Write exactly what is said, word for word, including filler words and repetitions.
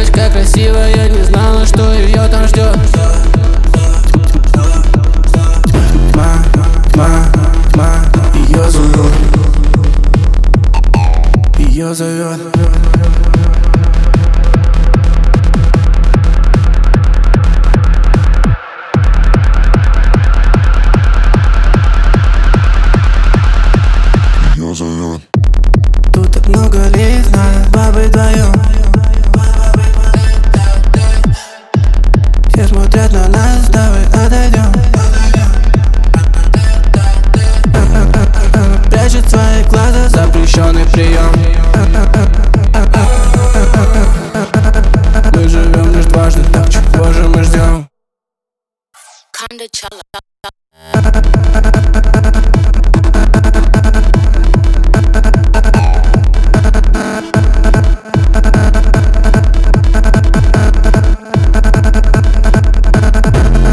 девочка красивая, не знала, что ее там ждет. Ма, ма, ма, ее зовет, ее зовет. Тут так много лиц, надо бабы вдвоем. Все смотрят на нас, давай отойдем. Прячет свои глаза, запрещенный прием.